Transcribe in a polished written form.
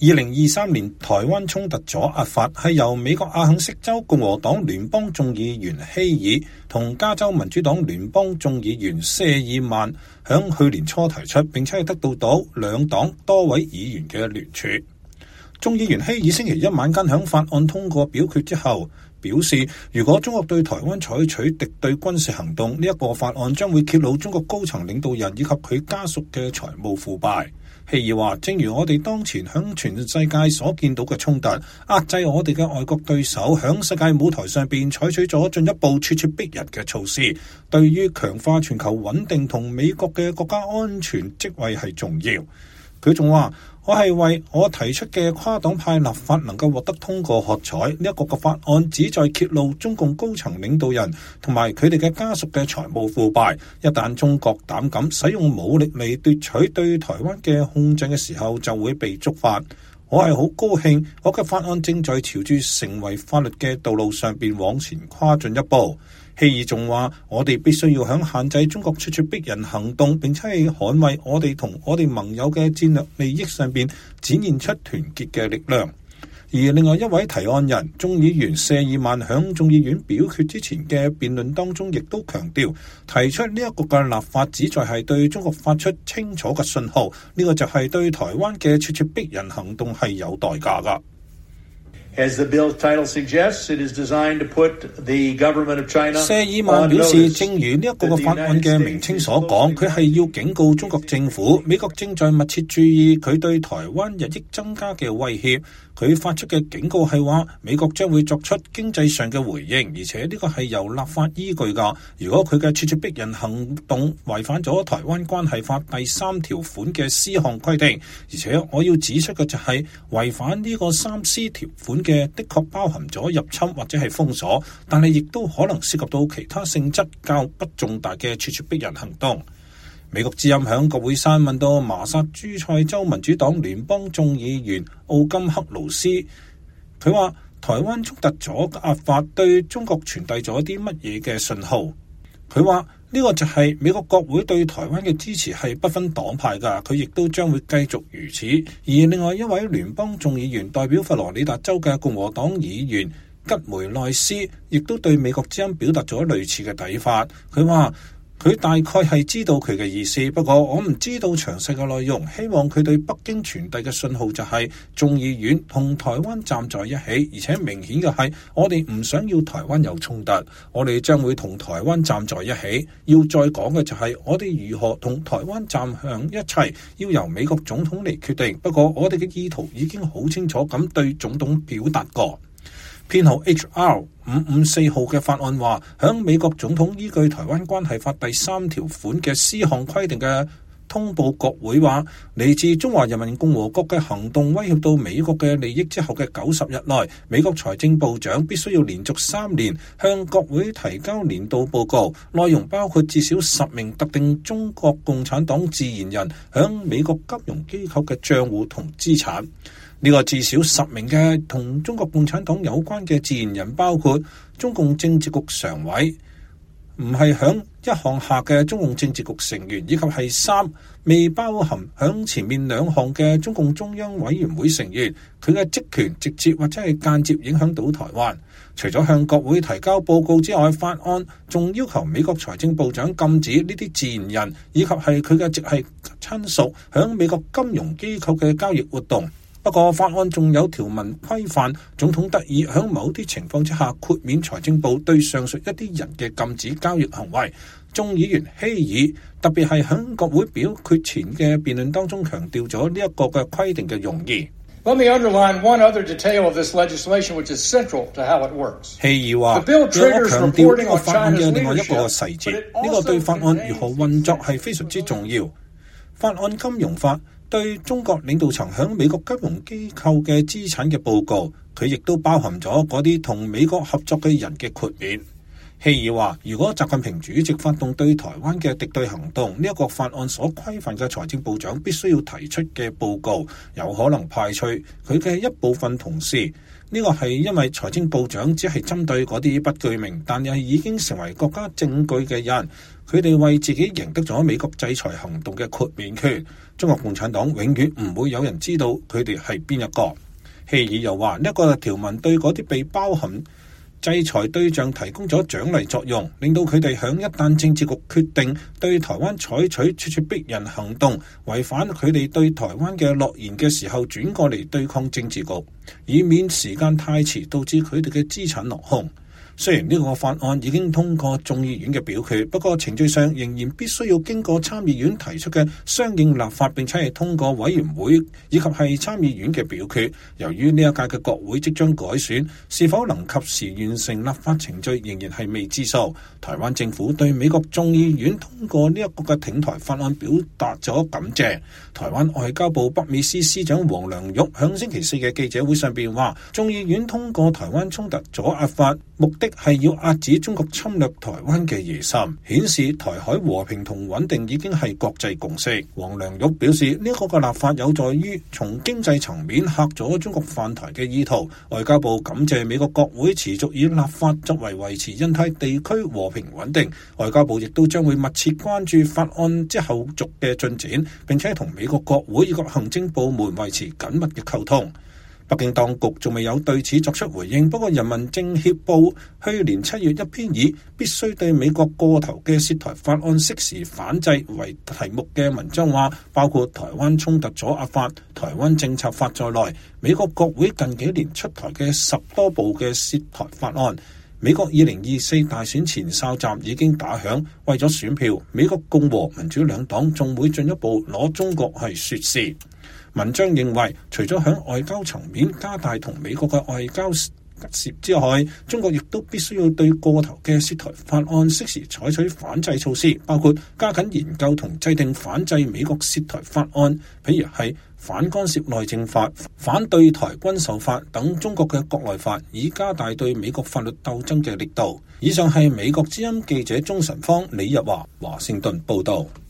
2023年台灣衝突阻壓法係由美國阿肯色州共和黨聯邦眾議員希爾同加州民主黨聯邦眾議員謝爾曼響去年初提出，並且係得到兩黨多位議員嘅聯署。眾議員希爾星期一晚間響法案通過表決之後表示，如果中國對台灣採取敵對軍事行動，呢一個法案將會揭露中國高層領導人以及佢家屬嘅財務腐敗。希爾話，正如我哋當前響全世界所見到嘅衝突，壓制我哋嘅外國對手響世界舞台上邊採取咗進一步咄咄逼人嘅措施，對於強化全球穩定同美國嘅國家安全職位係重要。佢仲話，我係為我提出嘅跨黨派立法能夠獲得通過喝彩。呢一個法案旨在揭露中共高層領導人同埋佢哋嘅家屬嘅財務腐敗。一旦中國膽敢使用武力嚟奪取對台灣嘅控制嘅時候，就會被觸發。我係好高興，我嘅法案正在朝住成為法律嘅道路上邊往前跨進一步。希爾仲話，我哋必須要響限制中國咄咄逼人行動，並且係捍衛我哋同我哋盟友嘅戰略利益上邊展現出團結嘅力量。而另外一位提案人眾議員謝爾曼響眾議院表決之前嘅辯論當中，亦都強調提出呢一個嘅立法旨在係對中國發出清楚嘅信號，呢個就係對台灣嘅咄咄逼人行動係有代價㗎。 As the bill's title suggests, it is designed to put the government of China. 謝爾曼表示，正如呢一個法案嘅名稱所講，佢係要警告中國政府，美國正在密切注意佢對台灣日益增加嘅威脅。佢發出嘅警告係話，美國將會作出經濟上嘅回應，而且呢個係由立法依據㗎。如果佢嘅咄咄逼人行動違反咗台灣關係法第3條款嘅 C 項規定，而且我要指出嘅就係違反呢個3C 條款嘅的確包含咗入侵或者係封鎖，但係亦都可能涉及到其他性質較不重大嘅咄咄逼人行動。美國之音響國會山問到麻薩諸塞州民主黨聯邦眾議員奧金克勞斯，佢話台灣衝突阻壓法對中國傳遞咗啲乜嘢嘅信號？佢話呢個就係美國國會對台灣嘅支持係不分黨派㗎，佢亦都將會繼續如此。而另外一位聯邦眾議員代表佛羅里達州嘅共和黨議員吉梅內斯，亦都對美國之音表達咗類似嘅睇法。佢話佢大概係知道佢嘅意思，不過我唔知道詳細嘅內容。希望佢對北京傳遞嘅信號就係眾議院同台灣站在一起，而且明顯嘅係我哋唔想要台灣有衝突，我哋將會同台灣站在一起。要再講嘅就係我哋如何同台灣站向一齊，要由美國總統嚟決定。不過我哋嘅意圖已經好清楚咁對總統表達過。編號 HR 554號嘅法案話，響美國總統依據台灣關係法第3條款嘅 C 項規定嘅通報國會話，嚟自中華人民共和國嘅行動威脅到美國嘅利益之後嘅90日內，美國財政部長必須要連續3年向國會提交年度報告，內容包括至少10名特定中國共產黨自然人響美國金融機構嘅賬戶同資產。呢個至少10名嘅同中國共產黨有關嘅自然人，包括中共政治局常委，唔係響一項下嘅中共政治局成員，以及係3未包含響前面2項嘅中共中央委員會成員，佢嘅職權直接或者係間接影響到台灣。除咗向國會提交報告之外，法案仲要求美國財政部長禁止呢啲自然人以及係佢嘅直系親屬響美國金融機構嘅交易活動。不過法案仲有條文規範總統得以喺某啲情況之下豁免財政部對上述一啲人嘅禁止交易行為。眾議員希爾特別係喺國會表決前嘅辯論當中強調咗呢一個嘅規定嘅用意。 Let me underline one other detail of this legislation, which is central to how it works. 希爾話，讓我強調呢個法案嘅另外一個細節，呢個對法案如何運作係非常之重要。法案金融法對中國領導層響美國金融機構嘅資產嘅報告，佢亦都包含咗嗰啲同美國合作嘅人嘅豁免。 希爾話，如果習近平主席發動對台灣嘅敵對行動，呢一個法案所規範嘅財政部長必須要提出嘅報告，有可能排除佢嘅一部分同事。呢個係因為財政部長只係針對嗰啲不具名但係已經成為國家證據嘅人，佢哋為自己贏得咗美國制裁行動嘅豁免權。中國共產黨永遠唔會有人知道佢哋係邊一個。希爾又話，呢一個條文對嗰啲被包含制裁對象提供咗獎勵作用，令到佢哋響一旦政治局決定對台灣採取咄咄逼人行動，違反佢哋對台灣嘅諾言嘅時候，轉過嚟對抗政治局，以免時間太遲導致佢哋嘅資產落空。雖然呢個法案已經通過眾議院嘅表決，不過程序上仍然必須要經過參議院提出嘅相應立法，並且係通過委員會以及係參議院嘅表決。由於呢一屆嘅國會即將改選，是否能及時完成立法程序仍然係未知數。台灣政府對美國眾議院通過呢一個嘅挺台法案表達咗感謝。台灣外交部北美司司長黃良玉響星期四嘅記者會上邊話，眾議院通過台灣衝突阻壓法，目的係要遏止中國侵略台灣嘅野心，顯示台海和平同穩定已經係國際共識。黃良玉表示，呢一個嘅立法有助於從經濟層面嚇阻中國犯台嘅意圖。外交部感謝美國國會持續以立法作為維持印太地區和平穩定。外交部亦都將會密切關注法案之後續嘅進展，並且同美國國會以及行政部門維持緊密嘅溝通。北京當局仲未有對此作出回應，不過人民政協報去年7月一篇以必須對美國過頭嘅涉台法案適時反制為題目嘅文章話，包括台灣衝突阻壓法、台灣政策法在內，美國國會近幾年出台嘅10多部嘅涉台法案，美國2024大選前哨戰已經打響。為咗選票，美國共和民主兩黨仲會進一步攞中國係說事。文章認為，除咗喺外交層面加大同美國嘅外交涉之外，中國亦都必須要對過頭嘅涉台法案適時採取反制措施，包括加緊研究同制定反制美國涉台法案，譬如係反干涉內政法、反對台軍售法等中國嘅國內法，以加大對美國法律鬥爭嘅力度。以上係美國之音記者鍾晨芳、李日華華盛頓報道。